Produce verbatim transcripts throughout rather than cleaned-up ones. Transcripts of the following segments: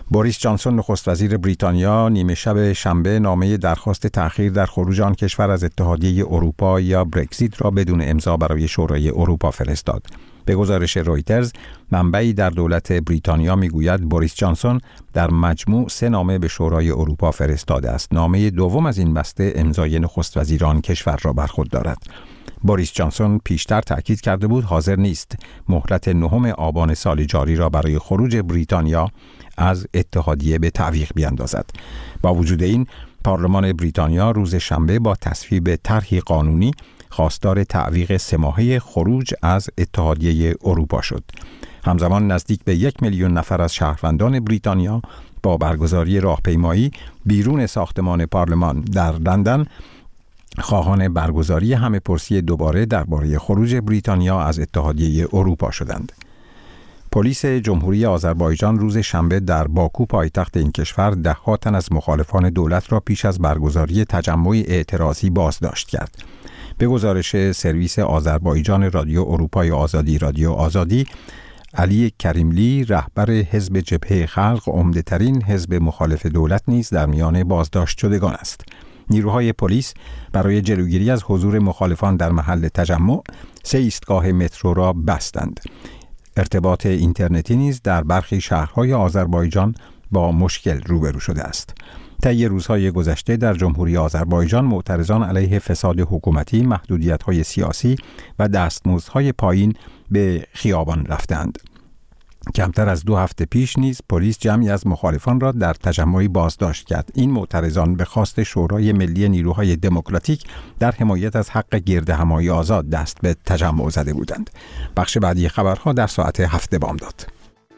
بوریس جانسون نخست وزیر بریتانیا نیمه شب شنبه نامه درخواست تأخیر در خروج آن کشور از اتحادیه اروپا یا برگزیت را بدون امضا برای شورای اروپا فرستاد. به گزارش رویترز، منبعی در دولت بریتانیا میگوید بوریس جانسون در مجموع سه نامه به شورای اروپا فرستاده است. نامه دوم از این بسته امضای نخست وزیران کشور را بر خود دارد. بوریس جانسون پیشتر تأکید کرده بود حاضر نیست مهلت نهم آبان سال جاری را برای خروج بریتانیا از اتحادیه به تعویق بیاندازد. با وجود این، پارلمان بریتانیا روز شنبه با تصویب طرحی قانونی خواستار تعویق سه ماهه خروج از اتحادیه اروپا شد. همزمان نزدیک به یک میلیون نفر از شهروندان بریتانیا با برگزاری راهپیمایی بیرون ساختمان پارلمان در لندن خواهان برگزاری همه‌پرسی دوباره درباره خروج بریتانیا از اتحادیه اروپا شدند. پلیس جمهوری آذربایجان روز شنبه در باکو پایتخت این کشور ده‌ها تن از مخالفان دولت را پیش از برگزاری تجمع اعتراضی بازداشت کرد. به گزارش سرویس آذربایجان رادیو اروپای آزادی رادیو آزادی، علی کریملی رهبر حزب جبهه خلق عمده‌ترین حزب مخالف دولت نیز در میان بازداشت شدگان است. نیروهای پلیس برای جلوگیری از حضور مخالفان در محل تجمع سه ایستگاه مترو را بستند. ارتباط اینترنتی نیز در برخی شهرهای آذربایجان با مشکل روبرو شده است. طی روزهای گذشته در جمهوری آذربایجان معترضان علیه فساد حکومتی، محدودیت‌های سیاسی و دستمزدهای پایین به خیابان رفتند. کمتر از دو هفته پیش نیز پلیس جمعی از مخالفان را در تجمعی بازداشت کرد. این معترضان به خواست شورای ملی نیروهای دموکراتیک در حمایت از حق گردهمایی آزاد دست به تجمع زده بودند. بخش بعدی خبرها در ساعت هفت بامداد.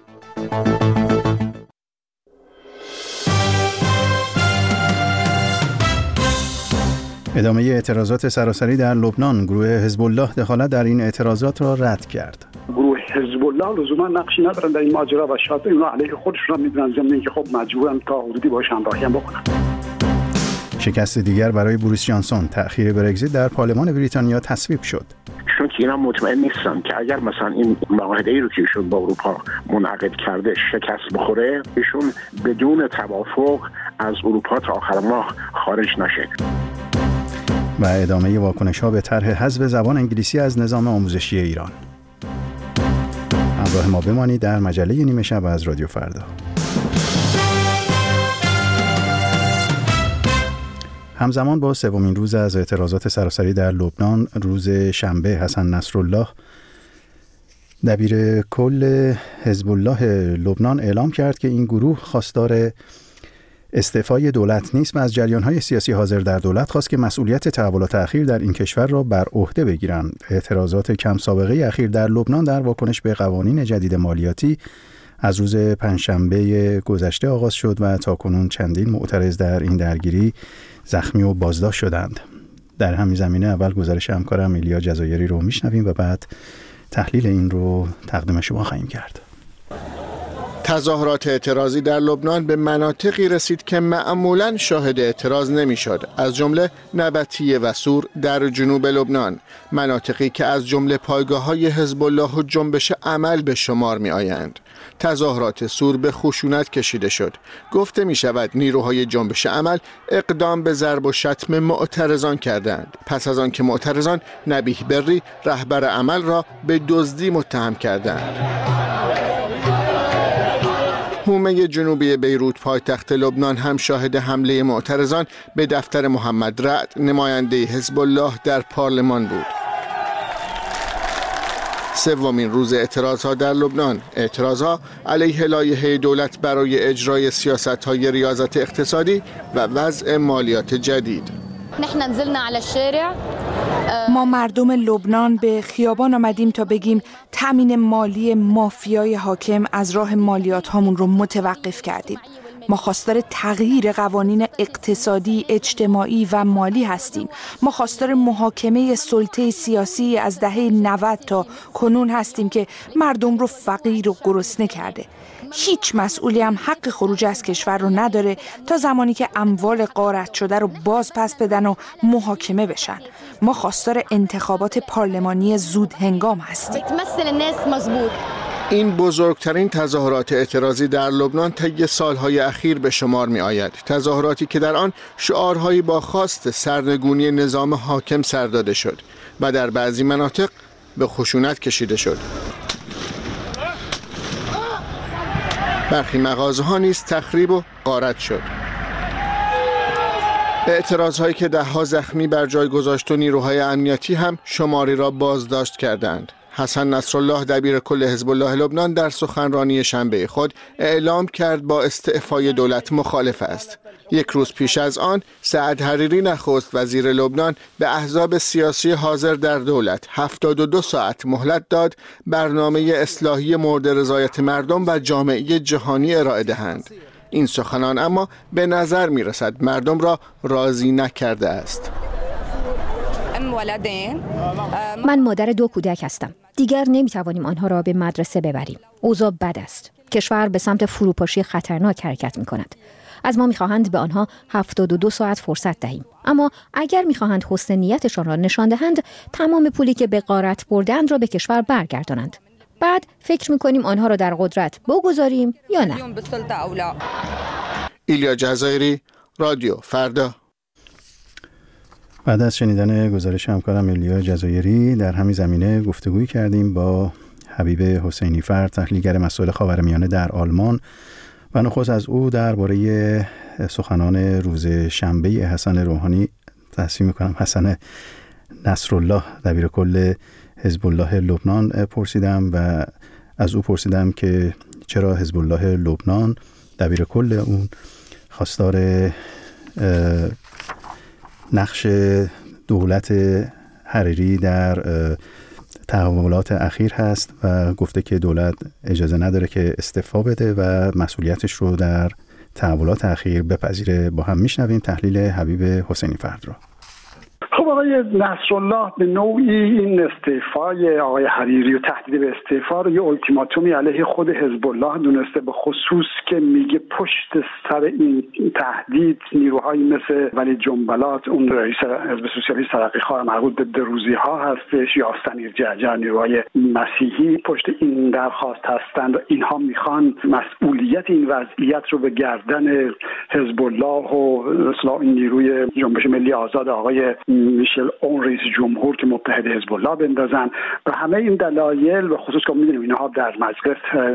ادامه اعتراضات سراسری در لبنان، گروه حزب الله دخالت در این اعتراضات را رد کرد. گروه حزب الله لزوما نقشی ندارن در این ماجرا و شاید اونا علیه خودشون میدونن، ضمن که خب مجبورن تا حدودی باش همراهی هم بکنن. شکست دیگر برای بوریس جانسون، تأخیر برگزیت در پارلمان بریتانیا تصویب شد. چون که اینا مطمئن نیستن که اگر مثلا این معاهده‌ای رو که ایشون با اروپا منعقد کرده شکست بخوره، ایشون بدون توافق از اروپا تا آخر ماه خارج نشه. و ادامه واکنش‌ها به طرح حذف زبان انگلیسی از نظام آموزشی ایران. همراه ما بمانید در مجله نیمه شب از رادیو فردا. همزمان با سومین روز از اعتراضات سراسری در لبنان، روز شنبه حسن نصرالله دبیر کل حزب الله لبنان اعلام کرد که این گروه خواستار استعفای دولت نیست و از جریان‌های سیاسی حاضر در دولت خواست که مسئولیت تحول و تأخیر در این کشور را بر عهده بگیرند. اعتراضات کم سابقه اخیر در لبنان در واکنش به قوانین جدید مالیاتی از روز پنجشنبه گذشته آغاز شد و تاکنون چندین معترض در این درگیری زخمی و بازداشت شدند. در همین زمینه اول گزارش همکارم ایلیا جزایری رو میشنویم و بعد تحلیل این رو تقدیم شما خواهیم کرد. تظاهرات اعتراضی در لبنان به مناطقی رسید که معمولاً شاهد اعتراض نمی‌شد، از جمله نبطیه و سور در جنوب لبنان، مناطقی که از جمله پایگاه‌های حزب الله و جنبش عمل به شمار می‌آیند. تظاهرات سور به خشونت کشیده شد. گفته می‌شود نیروهای جنبش عمل اقدام به ضرب و شتم معترضان کردند. پس از آن که معترضان نبیه بری رهبر عمل را به دزدی متهم کردند. حومه جنوبی بیروت پایتخت لبنان هم شاهد حمله معترضان به دفتر محمد رعد نماینده حزب الله در پارلمان بود. سومین روز اعتراضها در لبنان، اعتراضها علیه لایحه دولت برای اجرای سیاست‌های ریاضت اقتصادی و وضع مالیات جدید. نحن نزلنا على الشارع. ما مردم لبنان به خیابان آمدیم تا بگیم تامین مالی مافیای حاکم از راه مالیات هامون رو متوقف کردیم. ما خواستار تغییر قوانین اقتصادی، اجتماعی و مالی هستیم. ما خواستار محاکمه سلطه سیاسی از دهه نود تا کنون هستیم که مردم رو فقیر و گرسنه کرده. هیچ مسئولی هم حق خروج از کشور رو نداره تا زمانی که اموال غارت شده رو باز پس بدن و محاکمه بشن. ما خواستار انتخابات پارلمانی زود هنگام هستیم. این بزرگترین تظاهرات اعتراضی در لبنان طی سالهای اخیر به شمار می آید. تظاهراتی که در آن شعارهایی با خواست سرنگونی نظام حاکم سر داده شد و در بعضی مناطق به خشونت کشیده شد. برخی مغازه‌ها نیز تخریب و غارت شد. اعتراضهایی که ده‌ها زخمی بر جای گذاشت و نیروهای امنیتی هم شماری را بازداشت کردند. حسن نصرالله دبیر کل حزب الله لبنان در سخنرانی شنبه خود اعلام کرد با استعفای دولت مخالف است. یک روز پیش از آن سعد حریری نخست وزیر لبنان به احزاب سیاسی حاضر در دولت هفتاد و دو ساعت مهلت داد برنامه اصلاحی مورد رضایت مردم و جامعه جهانی ارائه دهند. این سخنان اما به نظر می رسد مردم را راضی نکرده است. من مادر دو کودک هستم. دیگر نمیتوانیم آنها را به مدرسه ببریم. اوضاع بد است. کشور به سمت فروپاشی خطرناک حرکت می کند. از ما میخواهند به آنها هفتاد و دو ساعت فرصت دهیم. اما اگر میخواهند حسن نیتشان را نشان دهند، تمام پولی که به غارت بردند را به کشور برگردانند. بعد فکر میکنیم آنها را در قدرت بگذاریم یا نه. ایلیا جزایری، رادیو فردا. بعد از شنیدن گزارش همکارم ایلیا جزایری در همین زمینه گفتگویی کردیم با حبیب حسینی فرد، تحلیلگر مسائل خاورمیانه در آلمان و نخست از او درباره سخنان روز شنبه حسن روحانی تحسین میکنم حسن نصرالله دبیر کل حزب الله لبنان پرسیدم و از او پرسیدم که چرا حزب الله لبنان دبیر کل اون خواستار نقش دولت حریری در تحولات اخیر هست و گفته که دولت اجازه نداره که استعفا بده و مسئولیتش رو در تحولات اخیر بپذیره. با هم میشنویم تحلیل حبیب حسینی فرد رو. خب آقای نصرالله به نوعی این استعفای آقای حریری و تهدید به استعفا رو یه التیماتومی علیه خود حزب الله دونسته، به خصوص که میگه پشت سر این تهدید نیروهایی مثل ولی جنبلات، اون رئیس حزب سوسیالیست ترقی‌خواه مربوط به دروزی ها هستش، یا سمیر جعجع، نیروهای مسیحی پشت این درخواست هستند و اینها میخوان مسئولیت این وضعیت رو به گردن حزب الله و اصلاح این نیروی جنبش ملی آزاد آقای میشل اون رئیس جمهور که متحد حزب الله بندازن. و همه این دلایل، به خصوص که می‌دونیم اینها در مجلس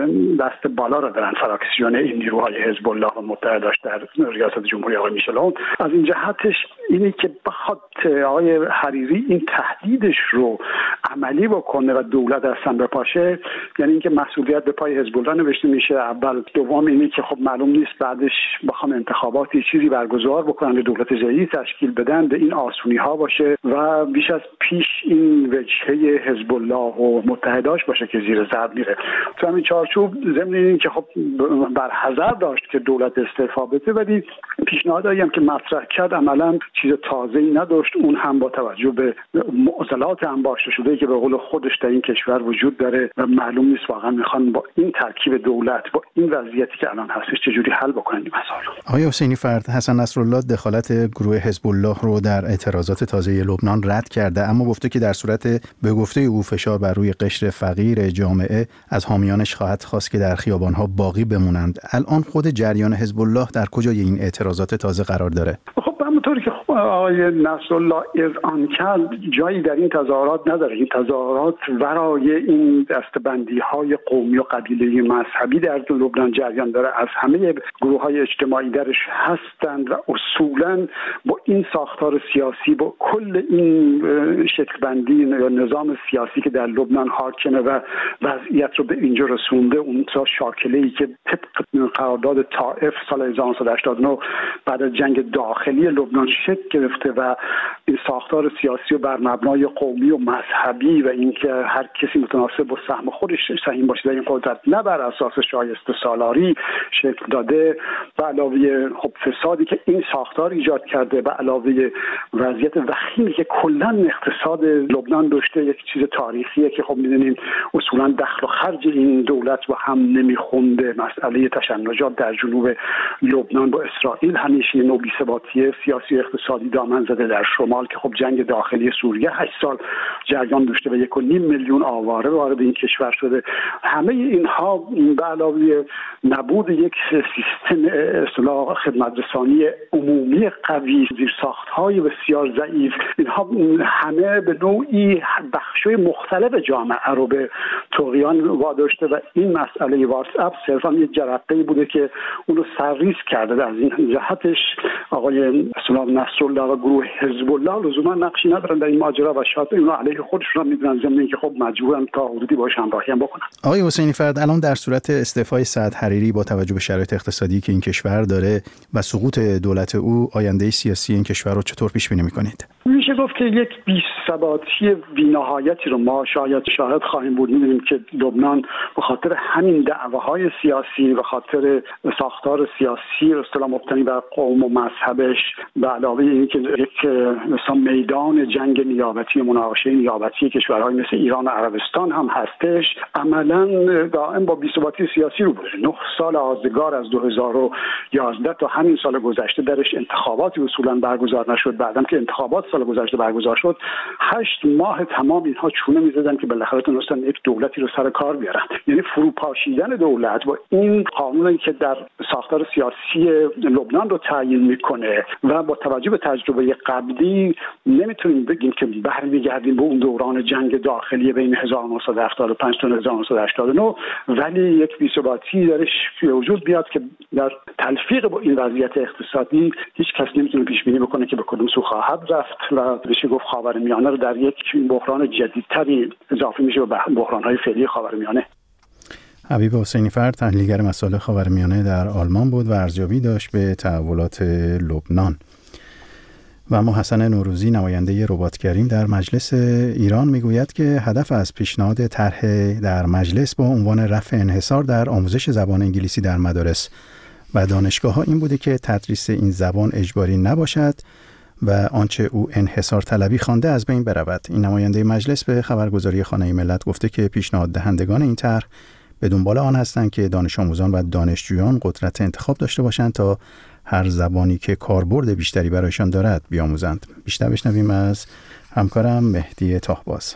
دست بالا را دارن، فراکسیون این نیروهای حزب الله و متحداش در ریاست جمهوری آقای میشل اون، از این جهتش اینی که بخواد آقای حریری این تهدیدش رو عملی بکنه و دولت اصلا بپاشه، یعنی اینکه مسئولیت به پای حزب الله نوشته میشه. اول. دوم اینی که خب معلوم نیست بعدش بخوام انتخاباتی چیزی برگزار بکنن، دولت جدید تشکیل بدن، به این آسونی ها باشه و بیش از پیش این وجهه حزب الله و متحداش باشه که زیر ضرب میره. تو همین چارچوب ضمن این که خب بر حذر داشت که دولت استعفا بده، ولی پیشنهادایی هم که مطرح کرد عملاً چیز تازه‌ای نداشت. اون هم با توجه به معضلات انباشته شده که به قول خودش در این کشور وجود داره و معلوم نیست واقعا میخوان با این ترکیب دولت، با این وضعیتی که الان هستش، چجوری حل بکنن این مسائل. آقای حسینی فرد، حسن نصرالله دخالت گروه حزب الله رو در اعتراضات تازه لبنان رد کرده، اما گفته که در صورت به گفته او فشار بر روی قشر فقیر جامعه از حامیانش خواهد خواست که در خیابان‌ها باقی بمونند. الان خود جریان حزب الله در کجای این اعتراضات تازه قرار داره؟ خب همونطوری که خب آقای نصرالله اذعان کرد، جایی در این تظاهرات نداره. این تظاهرات ورای این دستبندی‌های قومی و قبیله‌ای مذهبی در لبنان جریان داره، از همه گروه‌های اجتماعی درش هستند و اصولاً با این ساختار سیاسی، با کل این شکل‌بندی یا نظام سیاسی که در لبنان حاکمه و وضعیت رو به اینجا رسونده، اون شاکله‌ای که طبق قرارداد طائف سال هزار و نهصد و هشتاد و نه بعد از جنگ داخلی لبنان شکل گرفته و این ساختار سیاسی و بر مبنای قومی و مذهبی و اینکه هر کسی متناسب با سهم خودش سهیم باشه در این قدرت، نه بر اساس شایسته سالاری شکل داده. و علاوه خب فسادی که این ساختار ایجاد کرده و علاوه وضعیت وخیمی که کلا اقتصاد لبنان داشته، یک چیز تاریخیه که خب می‌دونید اصولا دخل و خرج این دولت با هم نمیخونده. مسئله تشنجات در جنوب لبنان با اسرائیل همیشه نوع بی‌ثباتی سیاسی اقتصادی دامن زده. در شمال که خب جنگ داخلی سوریه هشت سال جریان داشته و یک و نیم میلیون آواره وارد این کشور شده. همه اینها به علاوه نبود یک سیستم اصلاح خدمترسانی عمومی قوی، زیرساخت‌های بسیار ضعیف، اینها همه به نوعی بخش‌های مختلف جامعه رو به طغیان واداشته و این مسئله واتس اپ صرفا یک جرقه‌ای بوده که اون رو سرریز کرده. از این جهتش آقای اسلام نصرالله و گروه حزب الله لزوما نقشی ندارن در این ماجرا و شاید اینو علیه خودشون میدونن، ضمن اینکه خب مجبورن تا حدودی باهاش همراهی هم بکنن. آقای حسینی فرد، الان در صورت استعفای سعد حریری با توجه به شرایط اقتصادی که این کشور داره و سقوط دولت او، آینده سیاسی این کشور رو چطور پیش بینی می‌کنید؟ میشه گفت که یک بی‌ثباتی بی‌نهایتی رو ما شاید شاهد خواهیم بود. می‌بینیم که لبنان به خاطر همین دعواهای سیاسی و خاطر ساختار سیاسی اصطلاح مبتنی بر قوم و مذهبش به علاوه اینکه یک مثلا میدان جنگ نیابتی و مناقشه نیابتی کشورهای مثل ایران و عربستان هم هستش، عملاً دائم با بی‌ثباتی سیاسی رو بوده. نه سال آزگار از دو هزار و یازده تا همین سال گذشته درش انتخاباتی اصولاً برگزار نشد. بعدم که انتخابات سال گذشته برگزار شد، هشت ماه تمام اینها چونه می‌زدن که بالاخره تونستن یک دولتی رو سر کار بیارن. یعنی فروپاشیدن دولت با این قانونی که در ساختار سیاسی لبنان رو تعیین میکنه و با توجه به تجربه قبلی نمیتونیم بگیم که برمیگردیم به اون دوران جنگ داخلی بین هزار و نهصد و هفتاد و پنج تا هزار و نهصد و هشتاد و نه، ولی یک بی‌ثباتی درش به وجود بیاد که در تلفیق با این وضعیت اقتصادی هیچ کس نمیتونه پیش بینی بکنه که به کدوم سو خواهد رفت و بشه گفت خاورمیانه رو در یک بحران جدیدتری اضافه میشه به بحران‌های فعلی خاورمیانه. حبیب حسینی فرد، تحلیلگر مسائل خاورمیانه در آلمان بود و ارزیابی داشت به تحولات لبنان. و اما حسن نوروزی، نماینده رباتگریم در مجلس ایران، میگوید که هدف از پیشنهاد طرح در مجلس با عنوان رفع انحصار در آموزش زبان انگلیسی در مدارس و دانشگاه‌ها این بوده که تدریس این زبان اجباری نباشد و آنچه او انحصار طلبی خوانده از بین برود. این نماینده مجلس به خبرگزاری خانه ملت گفته که پیشنهاد دهندگان این طرح به دنبال آن هستند که دانش آموزان و دانشجویان قدرت انتخاب داشته باشند تا هر زبانی که کاربرد بیشتری برایشان دارد بیاموزند. بیشتر بشنویم از همکارم مهدی تاهباز.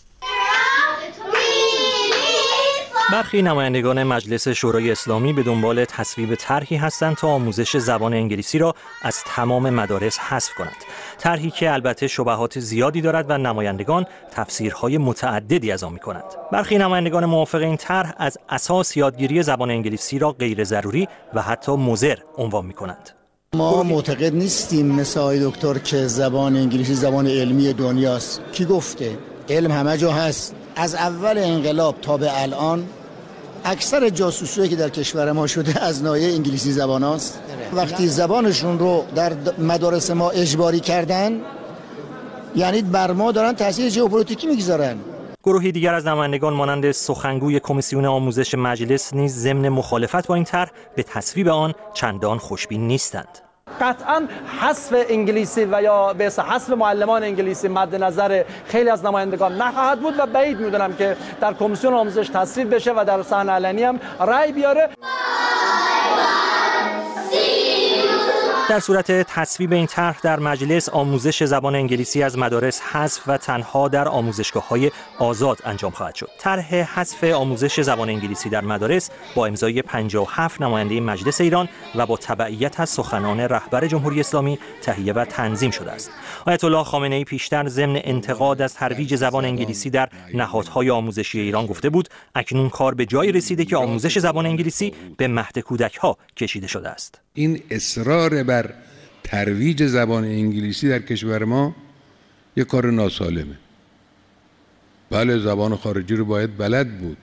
برخی نمایندگان مجلس شورای اسلامی به دنبال تصویب طرحی هستند تا آموزش زبان انگلیسی را از تمام مدارس حذف کنند. طرحی که البته شبهات زیادی دارد و نمایندگان تفسیرهای متعددی از آن می‌کنند. برخی نمایندگان موافق این طرح از اساس یادگیری زبان انگلیسی را غیر ضروری و حتی مضر عنوان می‌کنند. ما معتقد نیستیم مثل آقای دکتر که زبان انگلیسی زبان علمی دنیاست. کی گفته؟ علم همه جا هست. از اول انقلاب تا به الان اکثر جاسوسایی که در کشور ما شده از ناحیه انگلیسی زبان هاست. وقتی زبانشون رو در مدارس ما اجباری کردن، یعنی بر ما دارن تاثیر ژئوپلیتیکی میگذارن. گروهی دیگر از نمایندگان مانند سخنگوی کمیسیون آموزش مجلس نیز ضمن مخالفت با این طرح به تصویب آن چندان خوشبین نیستند. قطعا حذف انگلیسی و یا به حذف معلمان انگلیسی مد نظر خیلی از نمایندگان نخواهد بود و بعید میدونم که در کمیسیون آموزش تصویب بشه و در صحن علنی هم رأی بیاره. در صورت تصویب این طرح در مجلس، آموزش زبان انگلیسی از مدارس حذف و تنها در آموزشگاه‌های آزاد انجام خواهد شد. طرح حذف آموزش زبان انگلیسی در مدارس با امضای پنجاه و هفت نماینده مجلس ایران و با تبعیت از سخنان رهبر جمهوری اسلامی تهیه و تنظیم شده است. آیت الله خامنه‌ای پیشتر ضمن انتقاد از ترویج زبان انگلیسی در نهادهای آموزشی ایران گفته بود اکنون کار به جایی رسیده که آموزش زبان انگلیسی به مهد کودک‌ها کشیده شده است. این اصرار بر ترویج زبان انگلیسی در کشور ما یک کار ناسالمه. بله، زبان خارجی رو باید بلد بود،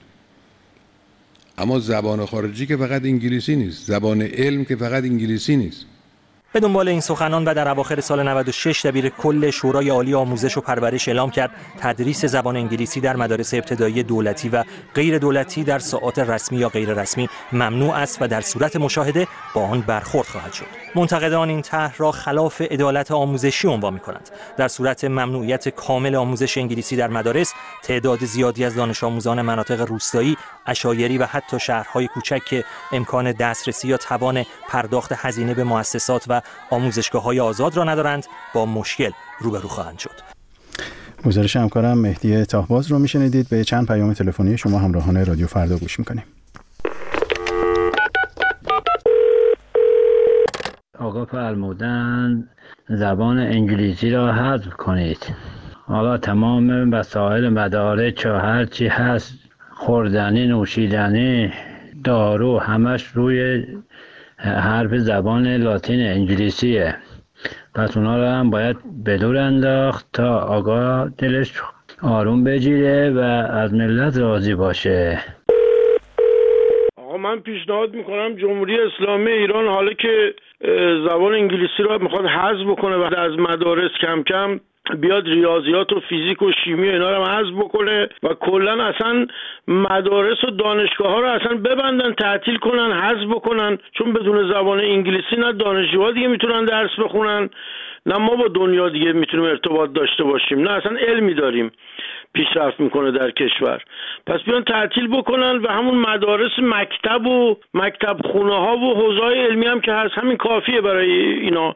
اما زبان خارجی که فقط انگلیسی نیست، زبان علم که فقط انگلیسی نیست. به دنبال این سخنان و در اواخر سال نود و شش دبیر کل شورای عالی آموزش و پرورش اعلام کرد تدریس زبان انگلیسی در مدارس ابتدایی دولتی و غیر دولتی در ساعات رسمی یا غیر رسمی ممنوع است و در صورت مشاهده با آن برخورد خواهد شد. منتقدان این طرح را خلاف عدالت آموزشی عنوان می‌کنند. در صورت ممنوعیت کامل آموزش انگلیسی در مدارس، تعداد زیادی از دانش آموزان مناطق روستایی، عشایری و حتی شهرهای کوچک که امکان دسترسی یا توان پرداخت هزینه به مؤسسات و آموزشگاه‌های آزاد را ندارند، با مشکل روبرو خواهند شد. گزارش همکارم مهدی تاهباز رو میشنیدید. به چند پیام تلفنی شما همراهان رادیو فردا گوش میکنیم. آقا فرمودن زبان انگلیسی را حذف کنید. حالا تمام وسایل مدارج و هر چی هست، خوردنی، نوشیدنی، دارو، همش روی حرف زبان لاتین انگلیسیه. پس اونا رو هم باید به دور انداخت تا آقا دلش آروم بگیره و از ملت راضی باشه. آقا من پیشنهاد میکنم جمهوری اسلامی ایران حالا که زبان انگلیسی رو میخواد حذف بکنه و از مدارس کم کم بیاد ریاضیات و فیزیک و شیمی و اینا رو حذف بکنه و کلا اصلا مدارس و دانشگاه ها رو اصلا ببندن، تعطیل کنن، حذف بکنن، چون بدون زبان انگلیسی نه دانشجوها دیگه میتونن درس بخونن، نه ما با دنیا دیگه میتونیم ارتباط داشته باشیم، نه اصلا علمی داریم پیشرفت میکنه در کشور. پس بیان تعطیل بکنن و همون مدارس مکتب و مکتب خونه ها و حوزه‌های علمی هم که هست همین کافیه برای اینا.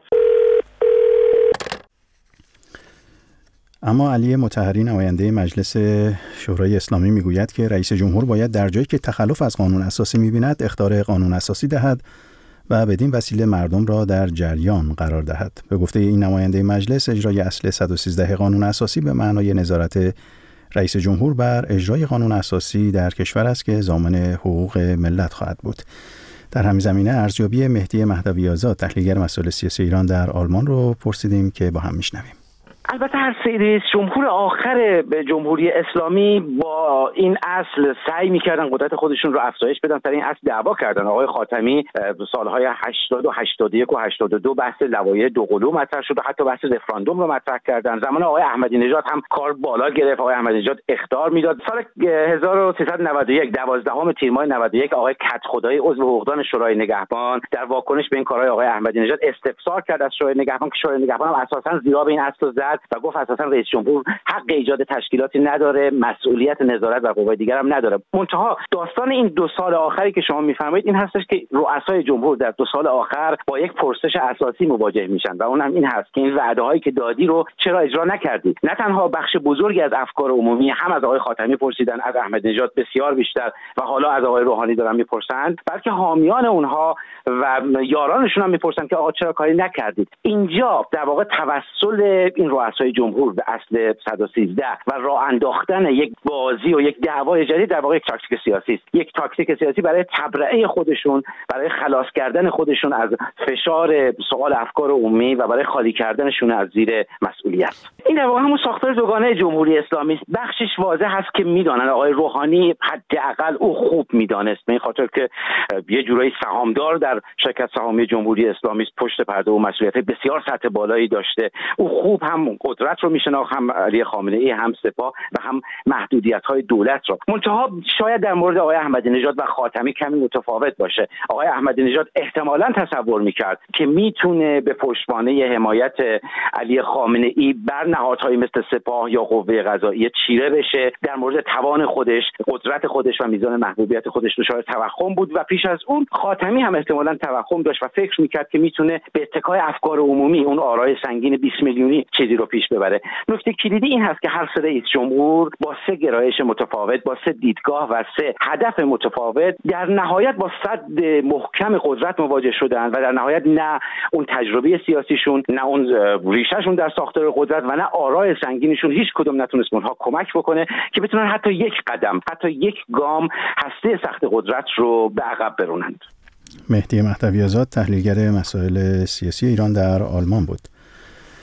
اما علی مطهری نماینده مجلس شورای اسلامی میگوید که رئیس جمهور باید در جایی که تخلف از قانون اساسی می‌بیند اخطار قانون اساسی دهد و بدین وسیله مردم را در جریان قرار دهد. به گفته این نماینده مجلس، اجرای اصل صد و سیزده قانون اساسی به معنای نظارت رئیس جمهور بر اجرای قانون اساسی در کشور است که ضامن حقوق ملت خواهد بود. در همین زمینه ارزیابی مهدی مهدوی آزاد، تحلیلگر مسائل سیاسی ایران در آلمان رو پرسیدیم که با هم میشنویم. البته هر سری رئیس جمهور آخر جمهوری اسلامی با این اصل سعی می‌کردن قدرت خودشون رو افزایش بدن، سر این اصل دعوا کردن. آقای خاتمی سالهای هشتاد و هشتاد و یک و هشتاد و دو بحث لوایح دوقلو مطرح شد و حتی بحث رفراندوم رو مطرح کردن. زمان آقای احمدی نژاد هم کار بالا گرفت، آقای احمدی نژاد اخطار میداد. سال هزار و سیصد و نود و یک دوازدهم تیر ماه نود و یک آقای کدخدایی عضو حقوقدان شورای نگهبان در واکنش به این کارهای آقای احمدی نژاد استفسار کرد از شورای نگهبان که شورای نگهبان هم اساساً زیرا به این اصل زد و گفت اساساً رئیس جمهور حق ایجاد تشکیلاتی نداره، مسئولیت نظارت بر قوای دیگر هم نداره. منتها داستان این دو سال آخری که شما میفرمایید این هستش که رؤسای جمهور در دو سال آخر با یک پرسش اساسی مواجه میشن و اون هم این هست که این وعده‌هایی که دادی رو چرا اجرا نکردید؟ نه تنها بخش بزرگی از افکار عمومی هم از آقای خاتمی پرسیدن، از احمدی نژاد بسیار بیشتر و حالا از آقای روحانی دارن میپرسن، بلکه حامیان اونها و یارانشون هم میپرسن که آقا چرا کاری نکردید؟ اینجا در واقع توسل این رؤسای جمهور به اصل صد و سیزده و راه انداختن یک بازی و یک دعوای جدید در واقع یک تاکتیک سیاسی است. یک تاکتیک سیاسی برای تبرئه خودشون، برای خلاص کردن خودشون از فشار سوال افکار عمومی و برای خالی کردنشون از زیر مسئولیت. این در واقع همون ساختار دوگانه جمهوری اسلامی است. بخشش واضح هست که میدونن آقای روحانی حداقل او خوب میدانست، به این خاطر که یه جورایی سهامدار در شرکت سهامی جمهوری اسلامی است، پشت پرده و مسئولیت بسیار سطح بالایی داشته. او خوب هم قدرت رو میشناخت، هم علی خامنه ای، هم سپاه و هم محدودیت‌های دولت رو. منتها شاید در مورد آقای احمدی نژاد و خاتمی کمی متفاوت باشه. آقای احمدی نژاد احتمالاً تصور می‌کرد که میتونه به پشتوانه حمایت علی خامنه ای بر نهادهای مثل سپاه یا قوه قضاییه چیره بشه، در مورد توان خودش، قدرت خودش و میزان محبوبیت خودش دچار توهم بود و پیش از اون خاتمی هم احتمالاً توهم داشت و فکر می‌کرد که میتونه به اتکای افکار عمومی، اون آرای سنگین بیست میلیونی چیزی رو پیش ببره. نکته کلیدی این هست که هر سه رئیس جمهور با سه گرایش متفاوت، با سه دیدگاه و سه هدف متفاوت در نهایت با صد محکم قدرت مواجه شدن و در نهایت نه اون تجربه سیاسیشون، نه اون ریشهشون در ساختار قدرت و نه آرای سنگینشون هیچ کدوم نتونست اونها کمک بکنه که بتونن حتی یک قدم، حتی یک گام هسته سخت قدرت رو به عقب برونند. مهدی مهدوی آزاد، تحلیلگر مسائل سیاسی ایران در آلمان بود.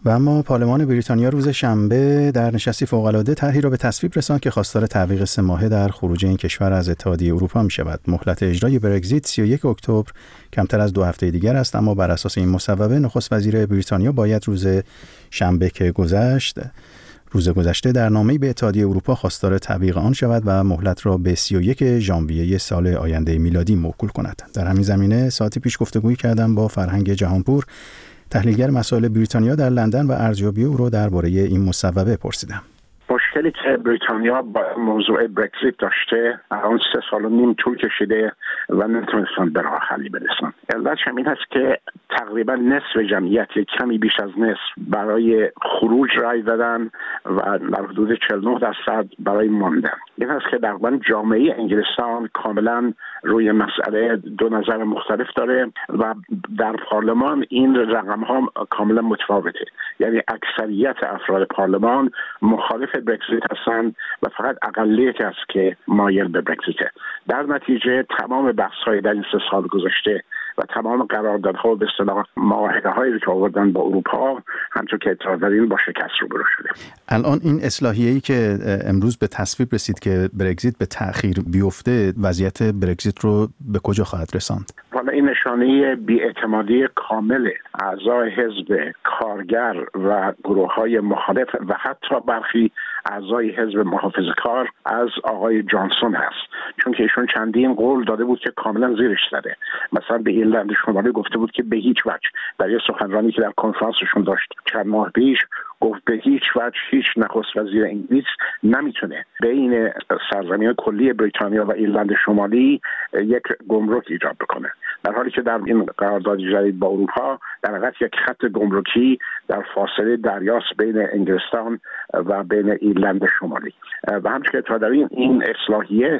و اما پارلمان بریتانیا روز شنبه در نشستی فوق‌العاده طرحی را به تصویب رساند که خواستار تعویق سه ماهه در خروج این کشور از اتحادیه اروپا می شود. مهلت اجرای برگزیت سی و یک اکتبر کمتر از دو هفته دیگر است، اما بر اساس این مصوبه نخست وزیر بریتانیا باید روز شنبه که گذشت روز گذشته در نامه‌ای به اتحادیه اروپا خواستار تعویق آن شود و مهلت را به سی و یک ژانویه سال آینده میلادی موکول کند. در همین زمینه ساعتی پیش گفتگویی کردم با فرهنگ جهانپور، تحلیلگر مسائل بریتانیا در لندن، و ارزیابی او را درباره این مصوبه پرسیدم. مشکلی که بریتانیا با موضوع برگزیت داشته الان سه سال و نیم طول کشیده و نتونستن به راه حلی برسن. علتش همین هست که تقریبا نصف جمعیت، کمی بیش از نصف، برای خروج رای دادن و در حدود چهل و نه درصد برای ماندن. این هست که در جامعه انگلستان کاملا روی مسئله دو نظر مختلف داره و در پارلمان این رقم ها کاملا متفاوته. یعنی اکثریت افراد پارلمان مخالف برگزیت هستند و فقط اقلیت است که مایل به برگزیته. در نتیجه تمام بحث های در این سه سال گذشته و تمام قراردادها و به اصطلاح معاهده‌هایی که آوردن با اروپا همچون که اطلاع داریم با شکست روبرو شده. الان این اصلاحیه‌ای که امروز به تصویب رسید که برگزیت به تأخیر بیفته، وضعیت برگزیت رو به کجا خواهد رساند؟ والا این نشانه بی‌اعتمادی کامل اعضای حزب کارگر و گروه‌های مخالف و حتی برخی اعضای حزب محافظه‌کار از آقای جانسون هست، چون که ایشون چندین قول داده بود که کاملا زیرش زده. مثلا به ایرلند شمالی گفته بود که به هیچ وجه، در یک سخنرانی که در کنفرانسشون داشت چند ماه پیش، گفت به هیچ وجه هیچ نخست وزیر انگلیس نمیتونه بین سرزمین کلی بریتانیا و ایرلند شمالی یک گمرک ایجاد بکنه، در حالی که در این قرارداد جدید با اروپا در حقیقت یک خط گمرکی در فاصله دریاست بین انگلستان و بین ایرلند شمالی. و همچنین که تا در این این اصلاحیه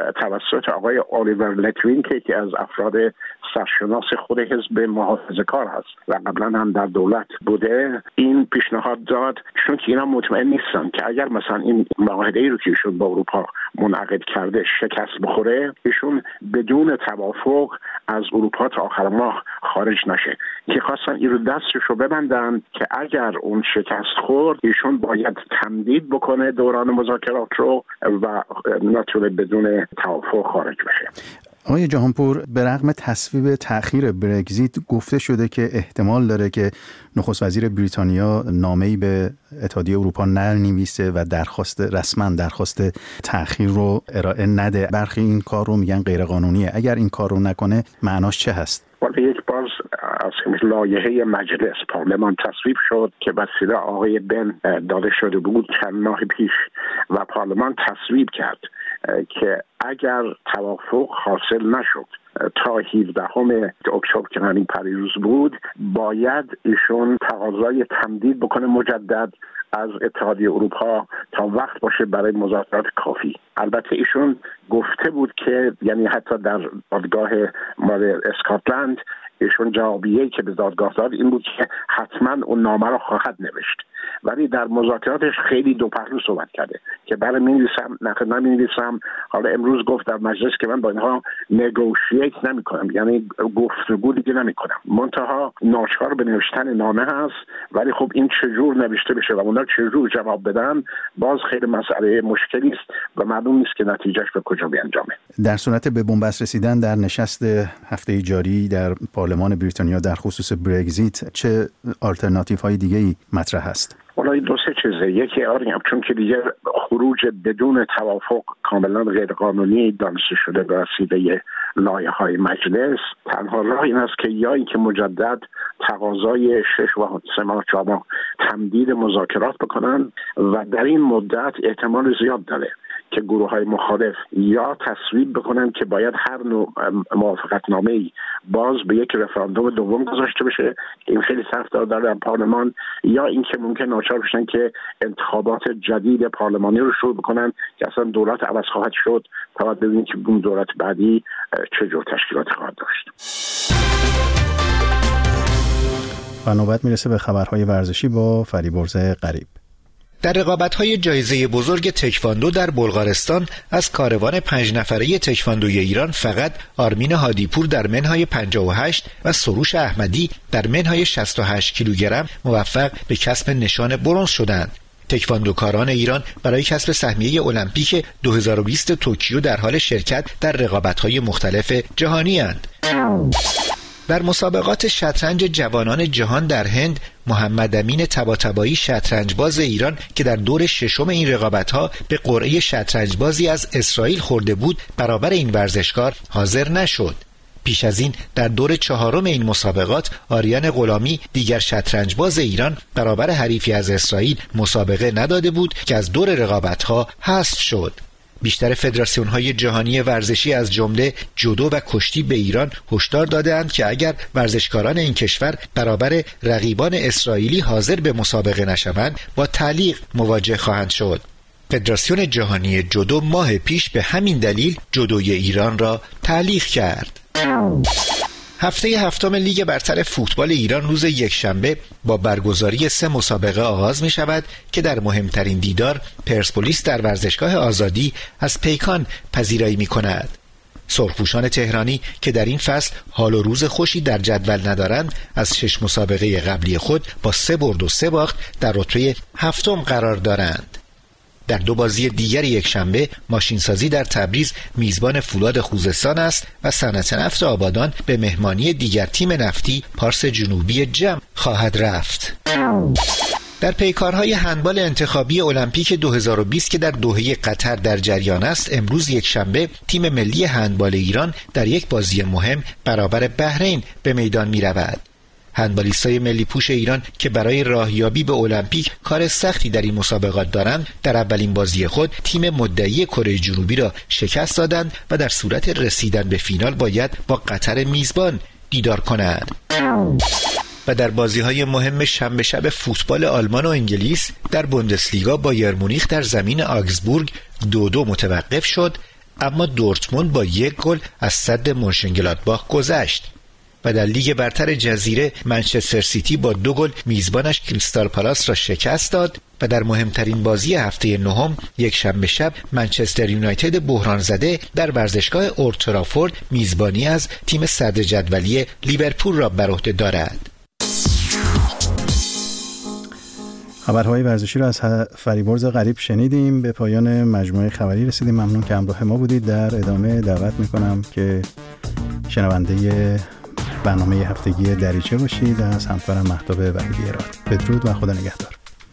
توسط آقای الیور لتوین که یکی از افراد سرشناس خود حزب محافظه‌کار هست و قبلا هم در دولت بوده، این پیشنهاد داد، چون که اینا مطمئن نیستن که اگر مثلا این معاهده‌ای رو که ایشون با اروپا منعقد کرده شکست بخوره، ایشون بدون توافق از اروپا تا آخر ماه خارج نشه. که خواستن این رو دستش رو ببندن که اگر اون شکست خورد ایشون باید تمدید بکنه دوران مذاکرات رو و نتونه بدون توافق خارج بشه. آقای جهانپور، به رغم تصویب تأخیر برگزیت گفته شده که احتمال داره که نخست وزیر بریتانیا نامه‌ای به اتحادیه اروپا ننویسه و درخواست رسما درخواست تأخیر رو ارائه نده. برخی این کار رو میگن غیر قانونیه. اگر این کار رو نکنه معناش چه هست؟ ولی یک باز از لایحه مجلس پارلمان تصویب شد که وسیله آقای بن داده شده بود چند ماه پیش و پارلمان تصویب کرد که اگر توافق حاصل نشد تا هفدهم اکتبر که همین پریروز بود، باید ایشون تقاضای تمدید بکنه مجدد از اتحادیه اروپا تا وقت باشه برای مذاکرات کافی. البته ایشون گفته بود که یعنی حتی در دادگاه مال اسکاتلند ایشون جوابیه‌ای که به دادگاه داد این بود که حتما اون نامه رو خواهد نوشت، ولی در مذاکراتش خیلی دو پهلو صحبت کرده که برای می‌نویسم نه نمی‌نویسم. حالا امروز گفت در مجلس که من با اینها نگوشییت نمی‌کنم، یعنی گفتگو دیگه نمی‌کنم، منتها ناچار به نوشتن نامه هست، ولی خب این چجور نوشته بشه و اونا چجور جواب بدن باز خیلی مسئله مشکلی است و معلوم نیست که نتیجهش به کجا بیانجامه. در صورت به بنبست رسیدن در نشست هفته جاری در پارلمان بریتانیا در خصوص برگزیت چه آلترناتیوهای دیگه‌ای مطرح است؟ والله دو سه چیزه. یکی آریم چون که دیگه خروج بدون توافق کاملا غیر قانونی دانسته شده به وسیله لایحه‌های مجلس، تنها راه این است که یا اینکه مجدد تقاضای شش و سه ماه چهار ماه تمدید مذاکرات بکنن و در این مدت احتمال زیاد داره که گروه های مخالف یا تصویب بکنن که باید هر نوع موافقتنامه‌ای باز به یک رفراندوم دوم گذاشته بشه، این خیلی سخت داره در پارلمان، یا اینکه ممکن ناچار بشن که انتخابات جدید پارلمانی رو شروع بکنن که اصلا دولت عوض خواهد شد تا بعد ببینیم که اون دولت بعدی چه جور تشکیلاتی خواهد داشت. و نوبت میرسه به خبرهای ورزشی با فریبرز غریب. در رقابت‌های جایزه بزرگ تکواندو در بلغارستان از کاروان پنج نفره تکواندوی ایران فقط آرمین هادیپور در منهای پنجاه و هشت و سروش احمدی در منهای شصت و هشت کیلوگرم موفق به کسب نشان برنز شدند. تکواندوکاران ایران برای کسب سهمیه المپیک دو هزار و بیست توکیو در حال شرکت در رقابت‌های مختلف جهانی اند. در مسابقات شطرنج جوانان جهان در هند، محمد امین طباطبایی شطرنجباز ایران که در دور ششم این رقابت‌ها به قرعه شطرنجبازی از اسرائیل خورده بود، برابر این ورزشکار حاضر نشد. پیش از این در دور چهارم این مسابقات، آریان غلامی دیگر شطرنجباز ایران برابر حریفی از اسرائیل مسابقه نداده بود که از دور رقابت‌ها حذف شد. بیشتر فدراسیون‌های جهانی ورزشی از جمله جودو و کشتی به ایران هشدار داده‌اند که اگر ورزشکاران این کشور برابر رقیبان اسرائیلی حاضر به مسابقه نشوند، با تعلیق مواجه خواهند شد. فدراسیون جهانی جودو ماه پیش به همین دلیل جودوی ایران را تعلیق کرد. هفته هفتم لیگ برتر فوتبال ایران روز یکشنبه با برگزاری سه مسابقه آغاز می شود که در مهمترین دیدار پرسپولیس در ورزشگاه آزادی از پیکان پذیرایی می کند. سرخپوشان تهرانی که در این فصل حال و روز خوشی در جدول ندارند، از شش مسابقه قبلی خود با سه برد و سه باخت در رتبه هفتم قرار دارند. در دو بازی دیگر یکشنبه ماشینسازی در تبریز میزبان فولاد خوزستان است و صنعت نفت آبادان به مهمانی دیگر تیم نفتی پارس جنوبی جم خواهد رفت. در پیکارهای هندبال انتخابی المپیک دو هزار و بیست که در دوحه قطر در جریان است، امروز یکشنبه تیم ملی هندبال ایران در یک بازی مهم برابر بحرین به میدان می رود. هندبالیستای ملی پوش ایران که برای راهیابی به المپیک کار سختی در این مسابقات دارند، در اولین بازی خود تیم مدعی کره جنوبی را شکست دادند و در صورت رسیدن به فینال باید با قطر میزبان دیدار کنند. و در بازی‌های مهم شنبه شب فوتبال آلمان و انگلیس، در بوندسلیگا بایر مونیخ در زمین آگزبورگ دو دو متوقف شد، اما دورتموند با یک گل از سد مونشنگلادباخ گذشت. و در لیگ برتر جزیره منچستر سیتی با دو گل میزبانش کریستال پالاس را شکست داد و در مهمترین بازی هفته نهم یک شنبه شب منچستر یونایتد بحران زده در ورزشگاه اولد ترافورد میزبانی از تیم صدر جدولی لیورپول را بر عهده دارد. خبرهای ورزشی را از فریبرز غریب شنیدیم. به پایان مجموعه خبری رسیدیم. ممنون که همراه ما بودید. در ادامه دعوت میکنم که شنونده برنامه هفتگی دریچه باشید از همکارم مهتاب وحیدی اراد. بدرود و خدا نگهدار.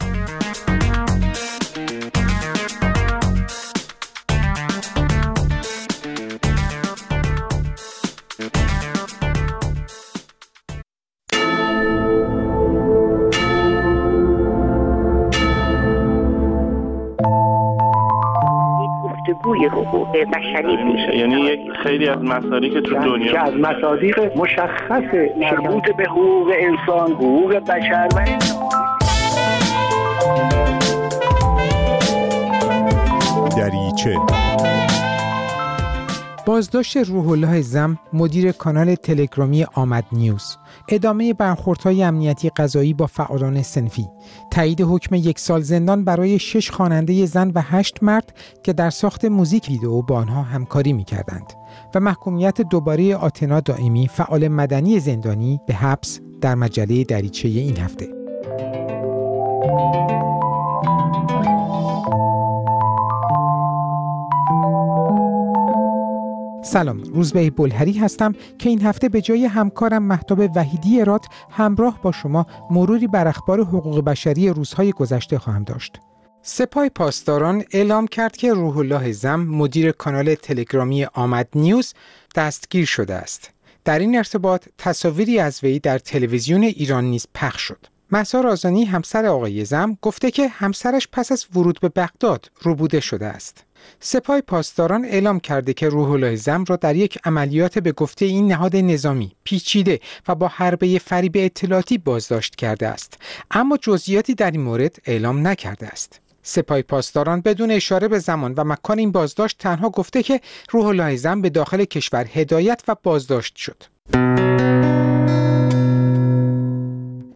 گفتگوی حقوق بشری میشه، یعنی یک خیلی از مسائلی که تو دنیا که از مصادیق مشخص مربوط به حقوق انسان، حقوق بشر و دریچه. بازداشت روح الله زم، مدیر کانال تلگرامی آمد نیوز، ادامه برخوردهای امنیتی قضایی با فعالان صنفی، تایید حکم یک سال زندان برای شش خواننده زن و هشت مرد که در ساخت موزیک ویدئو با آنها همکاری می‌کردند و محکومیت دوباره آتنا دائمی، فعال مدنی زندانی، به حبس در مجله دریچه این هفته. سلام، روزبه بلهری هستم که این هفته به جای همکارم مهتاب وحیدی اراد همراه با شما مروری بر اخبار حقوق بشری روزهای گذشته خواهم داشت. سپاه پاسداران اعلام کرد که روح الله زم، مدیر کانال تلگرامی آمد نیوز، دستگیر شده است. در این ارتباط تصاویری از وی در تلویزیون ایران نیز پخش شد. مهسا رازانی، همسر آقای زم، گفته که همسرش پس از ورود به بغداد ربوده شده است. سپاه پاسداران اعلام کرده که روح الله زم را در یک عملیات به گفته این نهاد نظامی پیچیده و با حربه فریب اطلاعاتی بازداشت کرده است، اما جزئیاتی در این مورد اعلام نکرده است. سپاه پاسداران بدون اشاره به زمان و مکان این بازداشت تنها گفته که روح الله زم به داخل کشور هدایت و بازداشت شد.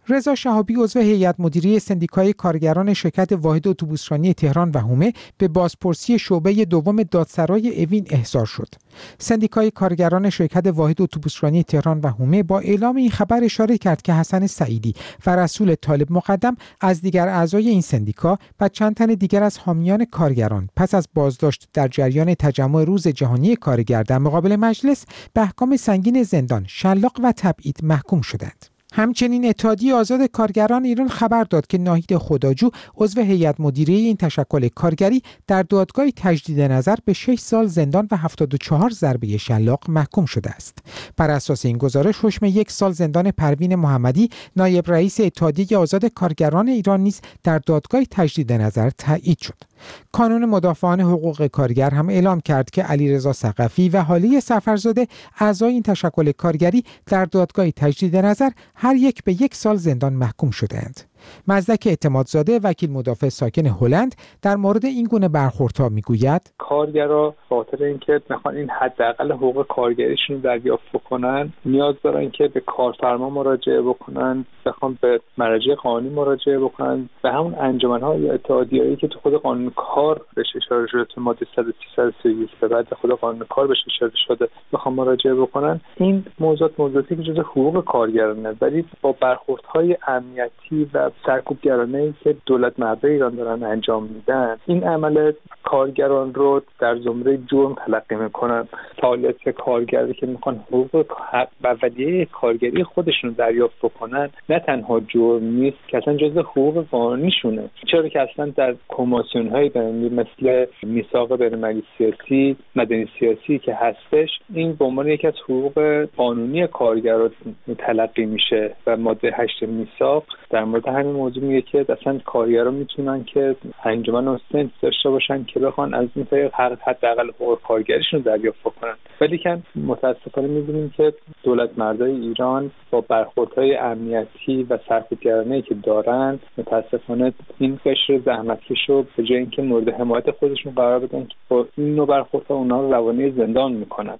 رضا شهابی عضو هیئت مدیره سندیکای کارگران شرکت واحد اتوبوسرانی تهران و حومه به بازپرسی شعبه دوم دادسرای اوین احضار شد. سندیکای کارگران شرکت واحد اتوبوسرانی تهران و حومه با اعلام این خبر اشاره کرد که حسن سعیدی و رسول طالب مقدم از دیگر اعضای این سندیکا و چند تن دیگر از حامیان کارگران پس از بازداشت در جریان تجمع روز جهانی کارگر در مقابل مجلس به احکام سنگین زندان، شلاق و تبعید محکوم شدند. همچنین اتحادیه آزاد کارگران ایران خبر داد که ناهید خداجو عضو هیئت مدیره این تشکل کارگری در دادگاه تجدید نظر به شش سال زندان و هفتاد و چهار ضربه شلاق محکوم شده است. بر اساس این گزارش حکم یک سال زندان پروین محمدی نایب رئیس اتحادیه آزاد کارگران ایران نیز در دادگاه تجدید نظر تایید شد. کانون مدافعان حقوق کارگر هم اعلام کرد که علیرضا ثقفی و حالی سفرزاده اعضای این تشکل کارگری در دادگاه تجدید نظر هر یک به یک سال زندان محکوم شده‌اند. مزدک اعتمادزاده وکیل مدافع ساکن هلند در مورد این گونه برخوردها میگوید کارگرها خاطر اینکه میخوان این حداقل حقوق کارگریشون رو دریافت بکنن نیاز دارن که به کارفرما مراجعه بکنن، بخوان به مراجع قانونی مراجعه بکنن، به همون انجمن‌ها یا اتحادیه‌ای که تو خود قانون کار بهش اشاره شده، تو ماده صد و سی صد و سی و یک به بعد خود قانون کار بهش اشاره شده، بخوان مراجعه بکنن. این موضوعات موضوعاتی که جزء حقوق کارگرانه، ولی با برخوردهای امنیتی و سرکوبگرانه‌ای که دولت مردای ایران دارن انجام میدن، این عمل کارگران رو در زمره جرم تلقی میکنن. فعالیت کارگری که میخوان حقوق و ودیعه کارگری خودشون دریافت بکنن نه تنها جرم نیست که اصلا جزء حقوق قانونیشونه، چرا که اصلا در کنوانسیون‌های بین‌المللی مثل میثاق بین‌المللی سیاسی مدنی سیاسی که هستش، این به عنوان یکی از حقوق قانونی کارگران تلقی میشه و ماده هشت میثاق در مورد همین موضوع میگه که اصلا کارگران میتونن که انجمن و سنت داشته باشن که بخوان از این طریق هر حداقل حقوق کارگریشون دریافت بکنن. ولی که متاسفانه می‌بینیم که دولت مردای ایران با برخوردهای امنیتی و سرکوبگرانه‌ای که دارن متاسفانه این قشر زحمتکش رو به جای اینکه مورد حمایت خودشون قرار بدن که با این نوع برخوردها اونها رو روانه زندان میکنن.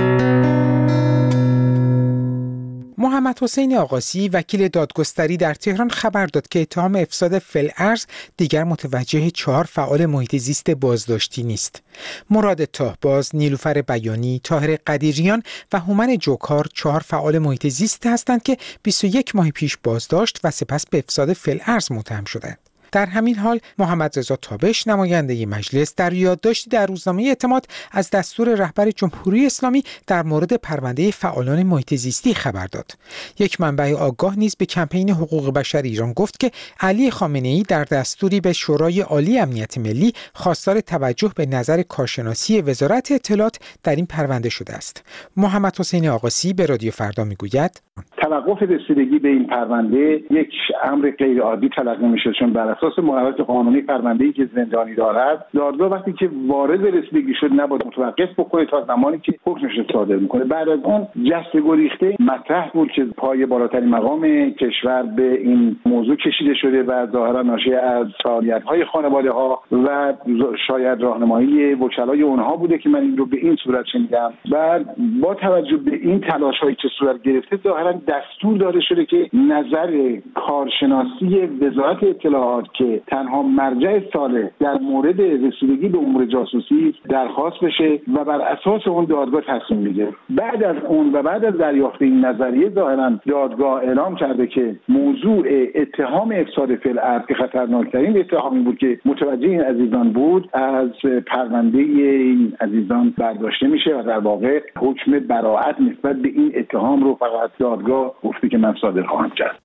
محمد حسین آقاسی وکیل دادگستری در تهران خبر داد که اتهام افساد فی‌الارض دیگر متوجه چهار فعال محیط زیست بازداشتی نیست. مراد تاهباز، نیلوفر بیانی، طاهر قدیریان و هومن جوکار چهار فعال محیط زیست هستند که بیست و یک ماه پیش بازداشت و سپس به افساد فی‌الارض متهم شدند. در همین حال محمد رضا تابش نماینده مجلس در یادداشتی در روزنامه اعتماد از دستور رهبر جمهوری اسلامی در مورد پرونده فعالان محیط زیستی خبر داد. یک منبع آگاه نیز به کمپین حقوق بشر ایران گفت که علی خامنه‌ای در دستوری به شورای عالی امنیت ملی خواستار توجه به نظر کارشناسی وزارت اطلاعات در این پرونده شده است. محمد حسین آقاسی به رادیو فردا میگوید توقف رسیدگی به این پرونده یک امر غیر عادی تلقی میشه، چون بر اساس مقررات قانونی پرونده‌ای که زندانی دارد، دادگاه وقتی که وارد رسیدگی شد نباید متوقف بکنه تا زمانی که حکمش صادر میکنه. بعد از اون جست گریخته مطرح بود که پای بالاترین مقام کشور به این موضوع کشیده شده و ظاهرا ناشی از فعالیت‌های خانواده‌ها و شاید راهنمایی وکلای اونها بوده که من این رو به این صورت شنیدم. و با توجه به این تلاش‌هایی که صورت گرفته ظاهرا دستور داده شده که نظر کارشناسی وزارت اطلاعات که تنها مرجع صالح در مورد رسیدگی به امور جاسوسی درخواست بشه و بر اساس اون دادگاه تصمیم بگیره. بعد از اون و بعد از دریافت این نظریه ظاهرا دادگاه اعلام کرده که موضوع اتهام افساد فی‌الارض که خطرناکترین اتهامی بود که متوجه این عزیزان بود از پرونده این عزیزان برداشته میشه و در واقع حکم براءت نسبت به این اتهام رو فقط دادگاه گفته که من صادر خواهم کرد.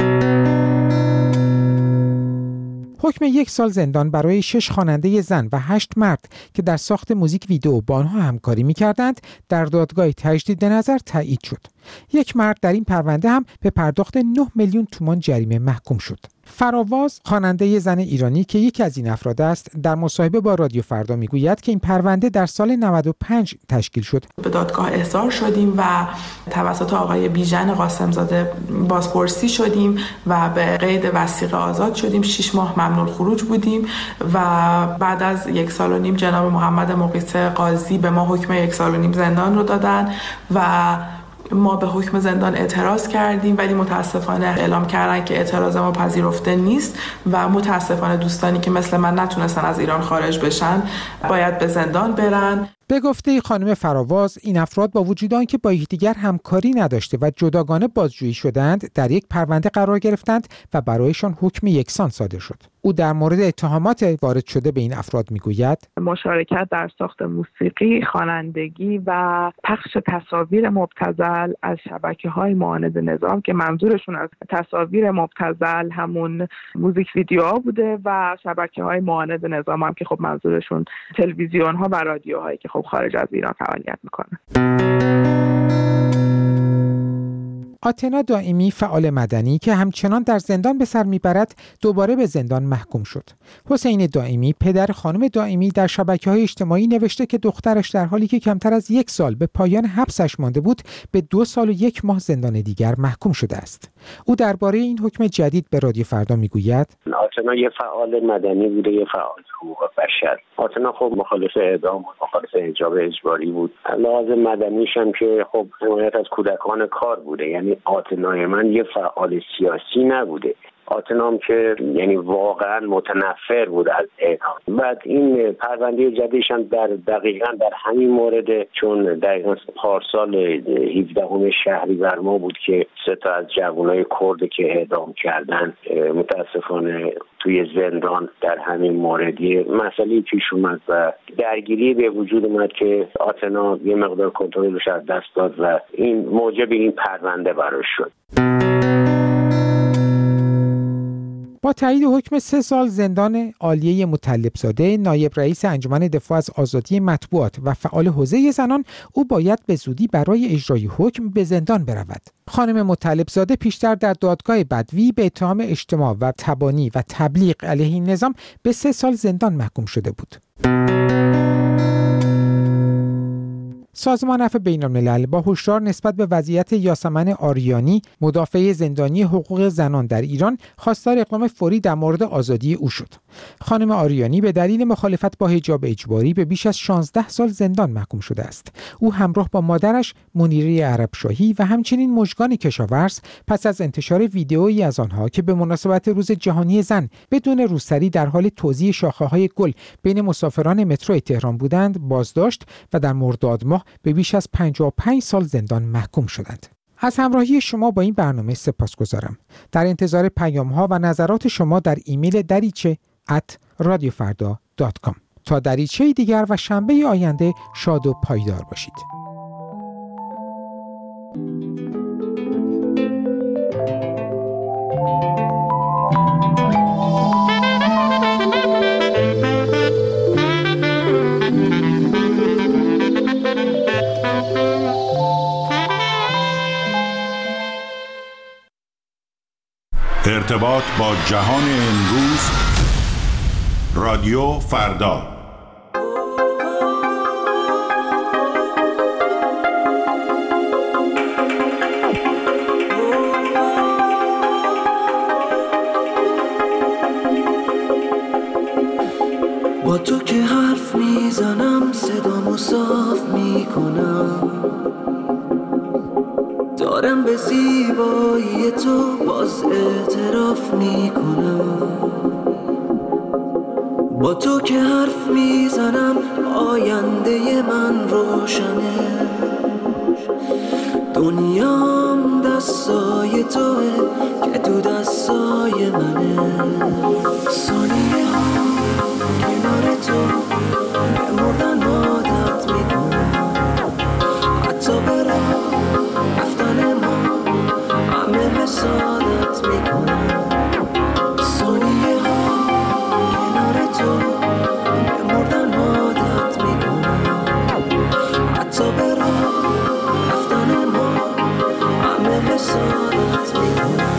حکم یک سال زندان برای شش خواننده زن و هشت مرد که در ساخت موزیک ویدئو با آنها همکاری می‌کردند در دادگاه تجدید نظر تایید شد. یک مرد در این پرونده هم به پرداخت نه میلیون تومان جریمه محکوم شد. فراواز خواننده زن ایرانی که یکی از این افراد است در مصاحبه با رادیو فردا میگوید که این پرونده در سال نود و پنج تشکیل شد. به دادگاه احضار شدیم و توسط آقای بیژن قاسمزاده بازپرسی شدیم و به قید وثیقه آزاد شدیم. شش ماه ممنوع خروج بودیم و بعد از یک سال و نیم جناب محمد مقیت قاضی به ما حکم یک سال و نیم زندان رو دادن و ما به حکم زندان اعتراض کردیم ولی متاسفانه اعلام کردن که اعتراض ما پذیرفته نیست و متاسفانه دوستانی که مثل من نتونستن از ایران خارج بشن باید به زندان برن. به گفته خانم فراواز، این افراد با وجود آنکه با یکدیگر همکاری نداشته و جداگانه بازجویی شدند، در یک پرونده قرار گرفتند و برایشان حکم یکسان صادر شد. او در مورد اتهامات وارد شده به این افراد میگوید: مشارکت در ساخت موسیقی، خوانندگی و پخش تصاویر مبتذل از شبکه‌های معاند نظام که منظورشون از تصاویر مبتذل همون موزیک ویدیوها بوده و شبکه‌های معاند نظام هم که خب منظورشون تلویزیون‌ها و رادیوهایی که خب خارج از ایران فعالیت میکنن. آتنا دائمی، فعال مدنی که همچنان در زندان به سر میبرد، دوباره به زندان محکوم شد. حسین دائمی، پدر خانم دائمی، در شبکه‌های اجتماعی نوشته که دخترش در حالی که کمتر از یک سال به پایان حبسش مانده بود، به دو سال و یک ماه زندان دیگر محکوم شده است. او درباره این حکم جدید به رادیو فردا میگوید: آتنا یه فعال مدنی بوده، یه فعال حقوق بشر. آتنا خب مخالف اعدام بود، مخالف حجاب اجباری بود. لحاظ مدنیش هم که خب حمایت از کودکان کار بوده. یعنی آتنای من یه فعال سیاسی نبوده. آتنام که یعنی واقعا متنفر بود از اعدام. بعد این پرونده جدیدش هم در دقیقاً در همین مورد، چون دقیقاً پارسال هفدهم شهریور ماه بود که سه تا از جوانای کرد که اعدام کردن متاسفانه توی زندان در همین موردی مسئله پیش اومد و درگیری به وجود اومد که آتنا یه مقدار کنترلش از دست داد و این موجب این پرونده براش شد. با تایید حکم سه سال زندان عالیه مطلبزاده، نایب رئیس انجمن دفاع از آزادی مطبوعات و فعال حوزه زنان، او باید به زودی برای اجرای حکم به زندان برود. خانم مطلبزاده پیشتر در دادگاه بدوی به اتهام اجتماع و تبانی و تبلیغ علیه این نظام به سه سال زندان محکوم شده بود. سازمان عفو بین‌الملل با هشدار نسبت به وضعیت یاسمن آریانی، مدافع زندانی حقوق زنان در ایران، خواستار اقدام فوری در مورد آزادی او شد. خانم آریانی به دلیل مخالفت با حجاب اجباری به بیش از شانزده سال زندان محکوم شده است. او همراه با مادرش منیره عربشاهی و همچنین مژگان کشاورز پس از انتشار ویدئویی از آنها که به مناسبت روز جهانی زن بدون روسری در حال توزیع شاخه‌های گل بین مسافران مترو تهران بودند، بازداشت و در مرداد ماه به بیش از پنجاه و پنج سال زندان محکوم شدند. از همراهی شما با این برنامه سپاسگزارم. در انتظار پیام‌ها و نظرات شما در ایمیل دریچه ات رادیو فردا دات کام. تا دریچه دیگر و شنبه آینده شاد و پایدار باشید. ارتباط با جهان امروز، رادیو فردا. با تو که حرف میزنم صدامو صاف میکنم، دارم به زیبایی تو باز اعتراف میکنم. با تو که حرف میزنم آینده من روشنه، دنیام دستای توه که تو دستای منه. ثانیه ها کنار تو به مردن عادت میکنم، حتی برم رفتن ما همه حسادت میکنم. ثانیه ها کنار تو به مردن عادت میکنم، حتی برم رفتن ما همه حسادت میکنم.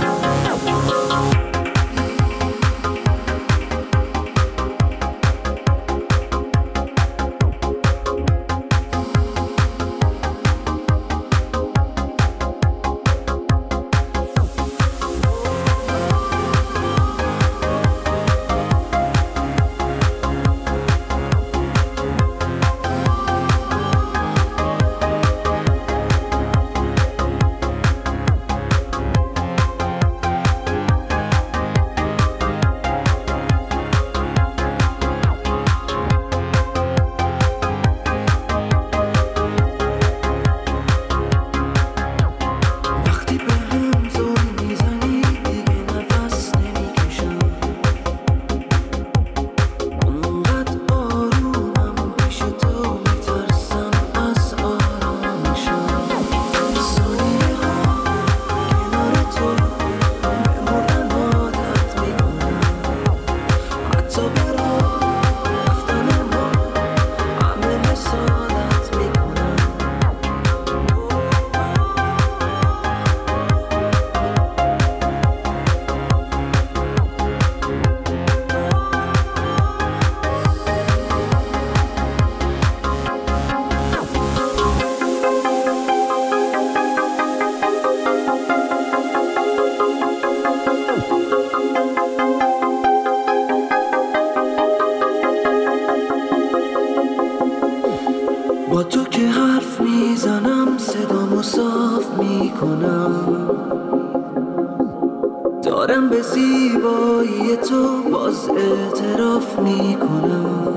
دارم به زیبایی تو باز اعتراف میکنم.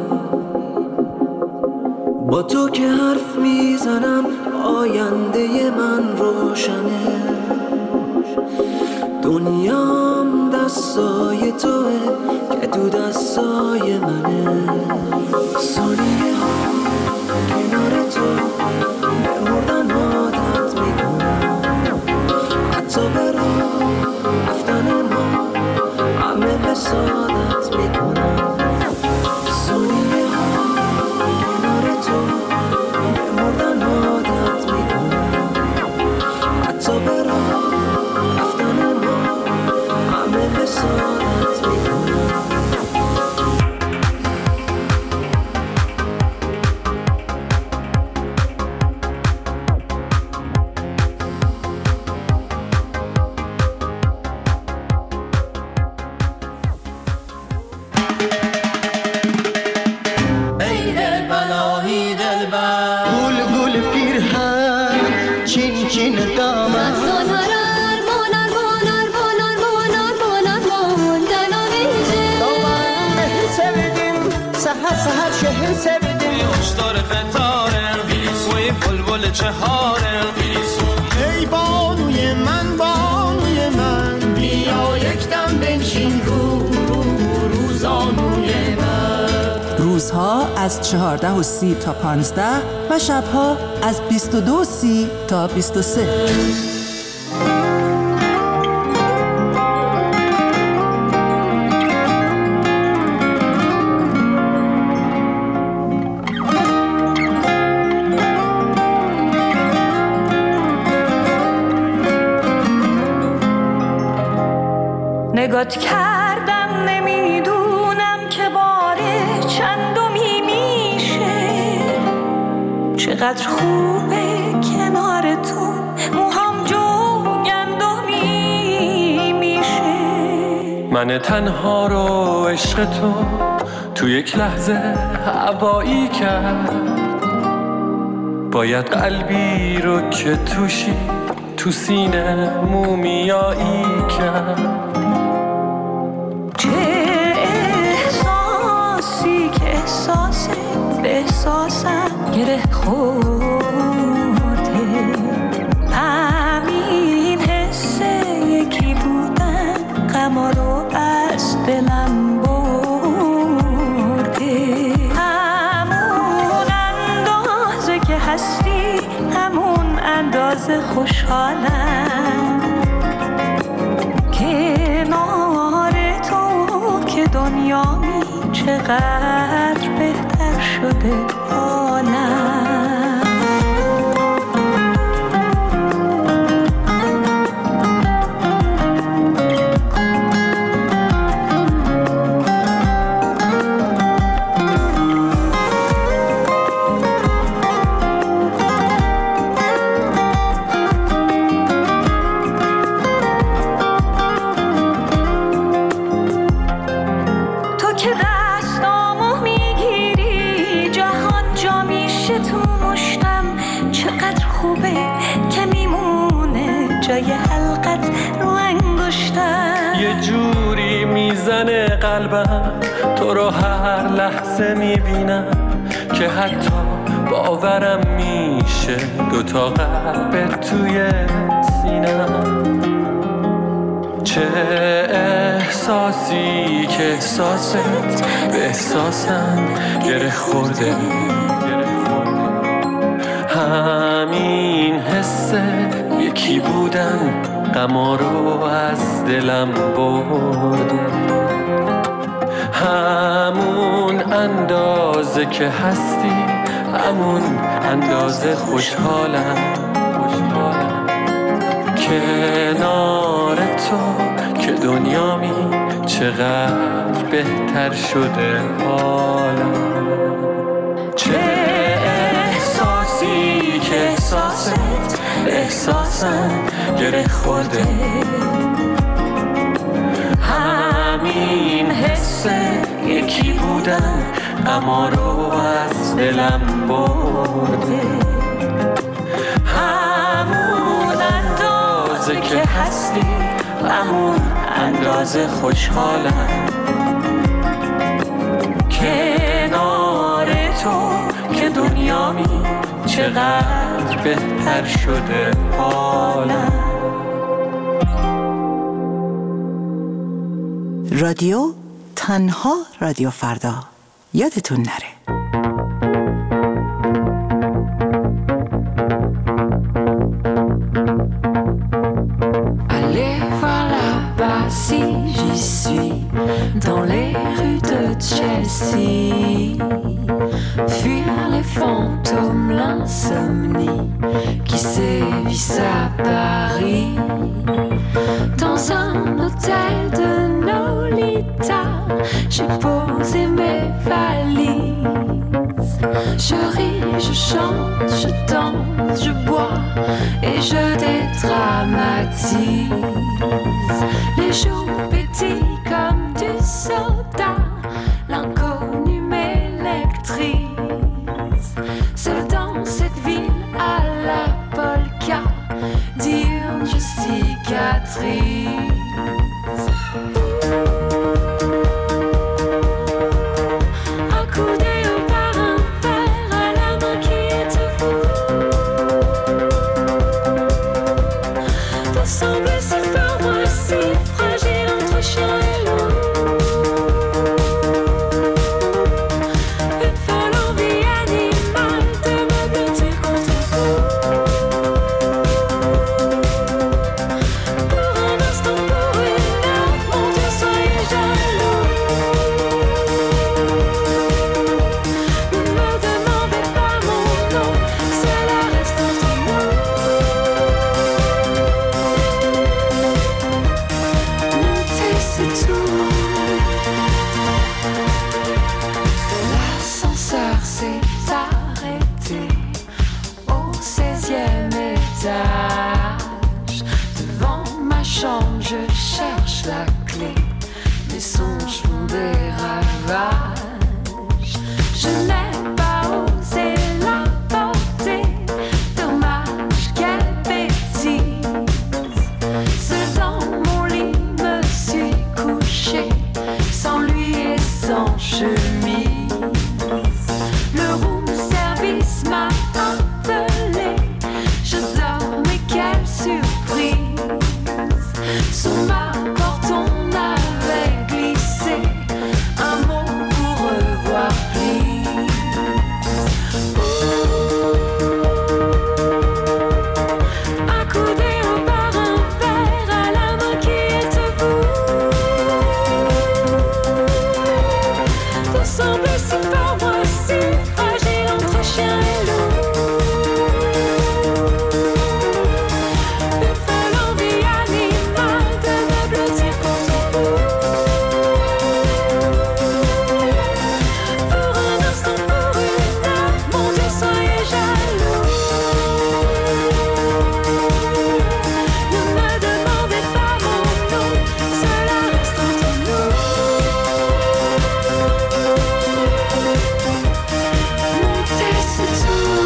با تو که حرف میزنم آینده من روشنه. دنیام دستای توه که تو دستای منه. ثانیه ها کنار تو به مردن عادت میکنم. حتی به راه رفتن ما همه حسادت میکنم. ثانیه ها کنار تو به مردن عادت میکنم. حتی به راه رفتن ما همه حسادت میکنم. ای بانوی من بانوی من بیا یک دم بنشین رو رو روزانوی من. روزها از چهارده و سی تا پانزده و شبها از بیست و دو و سی تا بیست و سه. نگات کردم نمیدونم که باره چندمی میشه. چقدر خوبه کنار تو موهام جوگندمی میشه. من تنها رو عشق تو تو یک لحظه هوایی کرد. باید قلبی رو که توشی تو سینه مومیایی کرد. احساسم گره خورده. همین حس یکی بودن غما رو از دلم برده. همون اندازه که هستی همون اندازه خوشحالم. کنار تو که دنیامی چقدر بهتر شده حالم. قلبم تو رو هر لحظه میبینم که حتی باورم میشه دوتا قلب توی سینم. چه احساسی که احساست به احساسم گره خورده. همین حسه یکی بودن غما رو از دلم برده. همون اندازه که هستی همون اندازه خوشحالم. خوشحالم کنار تو که دنیامی چقدر بهتر شده حالم. چه احساسی که احساست احساسم گره خورده. همین حسه یکی بودن غما رو از دلم برده. همون اندازه که هستی همون اندازه خوشحالم کنار تو که دنیامی چقدر بهتر شده حالم. رادیو تنها رادیو فردا، یادتون نره. Allez voir là-bas si j'y suis, dans les rues de Chelsea. Fuir les fantômes, l'insomnie qui sévissent à Paris. Dans un hôtel de Nolita, j'ai posé mes valises. Je ris, je chante, je danse, je bois et je dédramatise. Les jours pétillent comme du soda, l'inconnu m'électrise. Seul dans cette ville à la polka, diurne je cicatrise. Accoudé au parrain, père à la main qui êtes-vous? Vous semblez si fort, moi si fragile entre chien et loup. Une folle envie animale de me blottir contre vous. Pour un instant, pour une heure, mon Dieu, soyez jaloux. Ne me demandez pas mon nom, cela reste entre nous. Monter, c'est tout. L'ascenseur s'est arrêté au seizième étage. Devant ma chambre, je cherche la clé. Mes songes font des ravages. Je n'ai pas osé la porter. Dommage, quelle bêtise. Seul dans mon lit, me suis couché, sans lui et sans chemise. Le room service m'a appelé. Je dors, mais quelle surprise. Sous ma porte, on avait glissé un mot pour revoir please. Accoudé au parrain, père à la main qui êtes-vous? Vous semblez si fort, moi si fragile entre chien et loup. Une folle envie animale de me blottir contre vous. Pour un instant, pour une heure, mon Dieu, soyez jaloux. Ne me demandez pas mon nom, cela reste entre nous. Monter, c'est tout.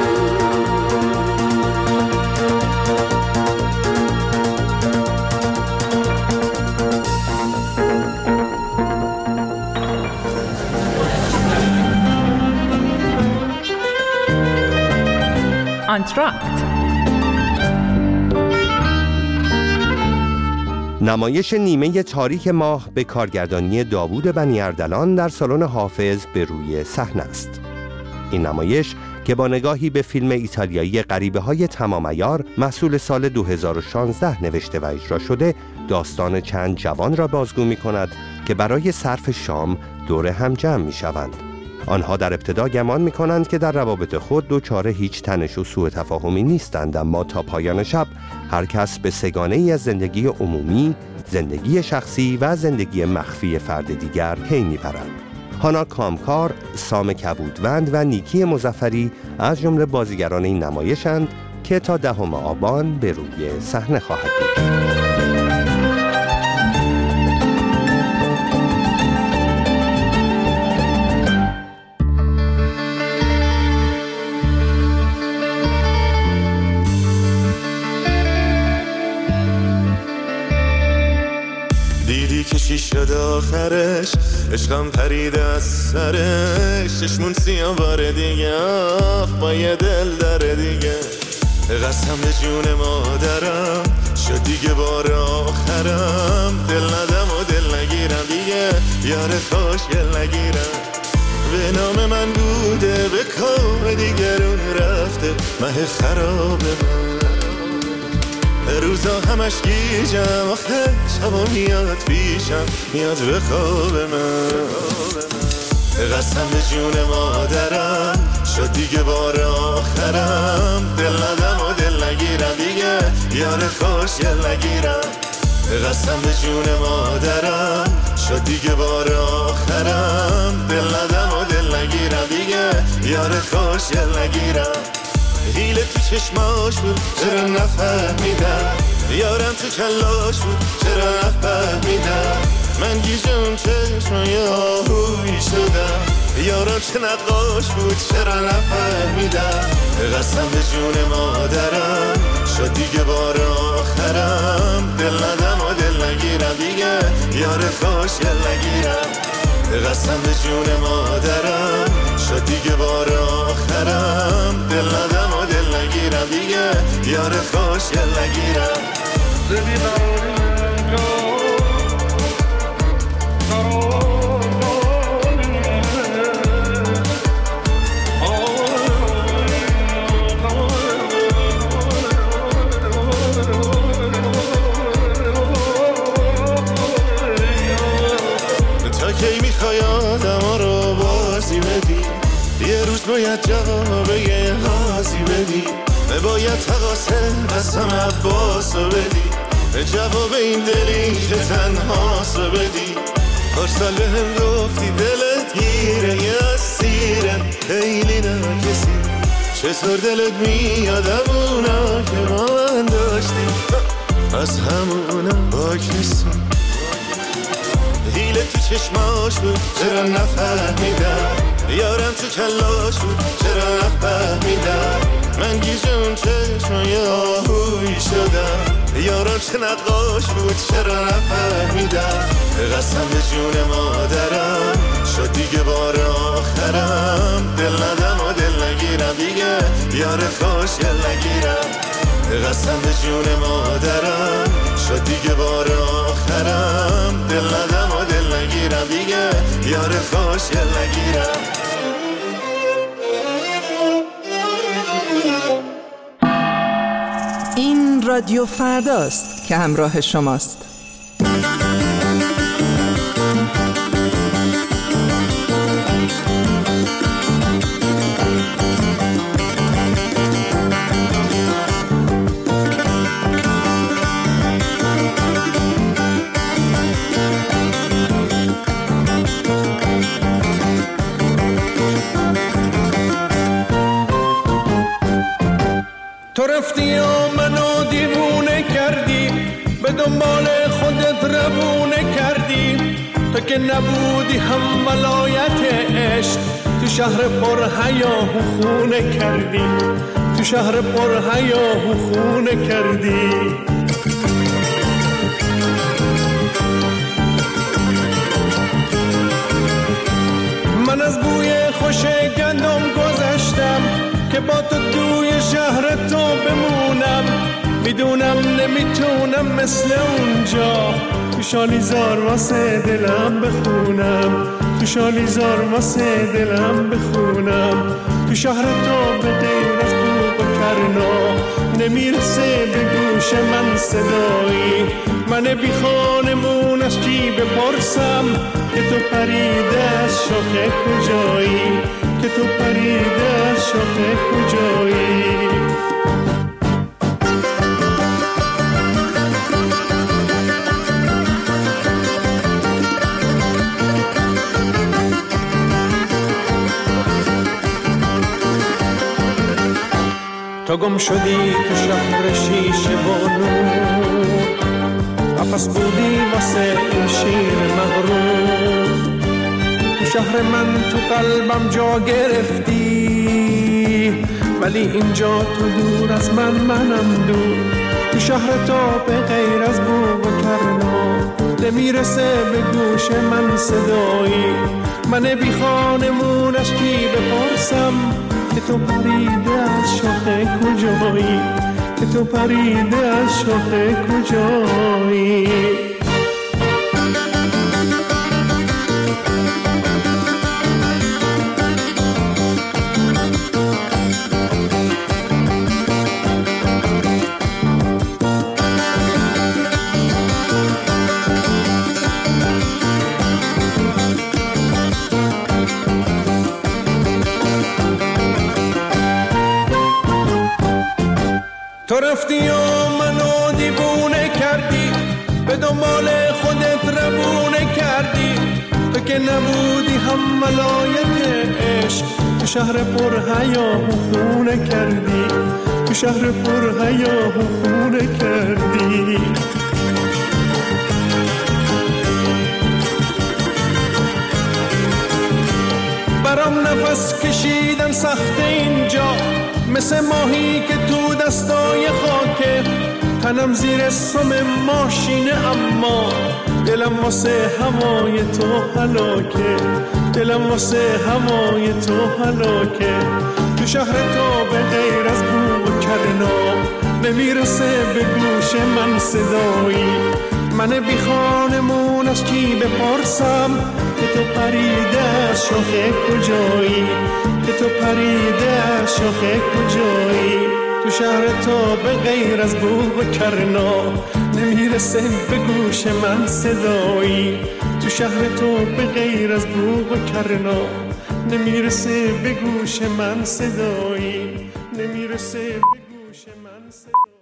آنتراکت نمایش نیمه تاریک ماه به کارگردانی داوود بنی اردلان در سالن حافظ به روی صحنه است. این نمایش که با نگاهی به فیلم ایتالیایی غریبه‌های تمام عیار محصول سال دو هزار و شانزده نوشته و اجرا شده، داستان چند جوان را بازگو می‌کند که برای صرف شام دور هم جمع می‌شوند. آنها در ابتدا گمان می‌کنند که در روابط خود دچار هیچ تنش و سوء تفاهمی نیستند، اما تا پایان شب هر کس به سگانه‌ای از زندگی عمومی، زندگی شخصی و زندگی مخفی فرد دیگر پی می‌برند. هانا کامکار، سام کبودوند و نیکی مظفری از جمله بازیگران این نمایشند که تا دهم آبان به روی صحنه خواهد بود. که چی شد آخرش، عشقم پرید از سرش، چشمون سیاه بار دیگه آف با یه دل داره دیگه. قسم به جون مادرم شد دیگه بار آخرم، دل ندم و دل نگیرم دیگه، یار خوشگل نگیرم. به نام من بوده به کام دیگرون رفته، مه خراب من روزا همش گیجم، آخه شبا میاد پیشم، میاد به خواب من. قسم به جون مادرم شد دیگه بار آخرم، دل ندم و دل نگیرم دیگه، یار خوشگل نگیرم. قسم به جون مادرم شد دیگه بار آخرم، دل ندم و دل نگیرم دیگه، یار خوشگل نگیرم. حیله تو چشماش بود چرا نفهمیدم، یارم تو کلاش بود چرا نفهمیدم. من گیجم چشمای آهویی شدم، یارم چه نقاش بود چرا نفهمیدم. قسم به جون مادرم شد دیگه بار آخرم، دل ندم و دل نگیرم دیگه، یار خوشگل نگیرم. قسم به جون مادرم شد دیگه بار آخرم، دل ندم و دل نگیرم دیگه، یار خوشگل نگیرم. کی میخوای آدم رو بازی بدی، یه روز باید جواب یه غازی بدی، باید تقاسه قسم عباس رو بدی، جواب این دلی که تنهاس رو بدی. هر سال به هم گفتی دلت گیره یه اسیره، خیلی نکسی چطور دلت میاد همونا که ما من داشتی، از همونا با کسی. حیله تو چشماش بود چرا نفهمیدم، یارم تو کلاش بود چرا نفهمیدم. من گیجم چشمای آهویی شدم، یارم چه نقاش بود چرا نفهمیدم. قسم به جون مادرم شد دیگه بار آخرم، دل ندم و دل نگیرم دیگه، یار خوشگل نگیرم. قسم به جون مادرم شد دیگه بار آخرم، دل ندم و دل نگیرم دیگه، یار خوشگل نگیرم. این رادیو فرداست که همراه شماست. تو رفتی و منو دیوونه کردی، به دنبال خودت روونه کردی. تو که نبودی هم ولایت عشق، تو شهر پر حیاه و خونه کردی، تو شهر پر حیاه و خونه کردی. من از بوی خوش گندم گذشتم که با تو توی شهر تو بمونم. میدونم نمیتونم مثل اونجا تو شالیزار واسه دلم بخونم، تو شالیزار واسه دلم بخونم. تو شهر تو به غیر از بوق و کرنا نمیرسه به گوش من صدایی. من بی خانمون از کی بپرسم که تو پریده از شاخه کجایی، که تو پریده از شاخه کجایی. تو گم شدی تو شهر شیشه و نور، قفس بودی واسه این شیر مغرور. تو شهر من تو قلبم جا گرفتی، ولی اینجا تو دور از من منم دور. تو شهر تو به غیر از بوق و کرنا نمیرسه به گوش من صدایی. من بی خانمونش کی بپرسم که تو پریده از شاخه کجایی، که تو پریده از شاخه کجایی. تو رفتی و منو دیوونه کردی، به دنبال خودت روونه کردی. تو که نبودی هم ولایت عشق، تو شهر پر حیا و خونه کردی، تو شهر پر حیا و خونه کردی. برام نفس کشیدن سخت اینجا، مثل ماهی که تو دستای خاکه. تنم زیر سم ماشینه اما دلم واسه هوای تو هلاکه، دلم واسه هوای تو هلاکه. تو شهر تو به غیر از بو و کرنا نمیرسه به گوش من صدایی. من بی خانمون از کی بپرسم که تو پریده از شاخه کجایی، که تو پریده از شاخه کجایی. تو شهر تو به غیر از بوق و کرنا نمیرسه به گوش من صدایی. تو شهر تو به غیر از بوق و کرنا نمیرسه به گوش من صدایی، نمیرسه به گوش من صدایی.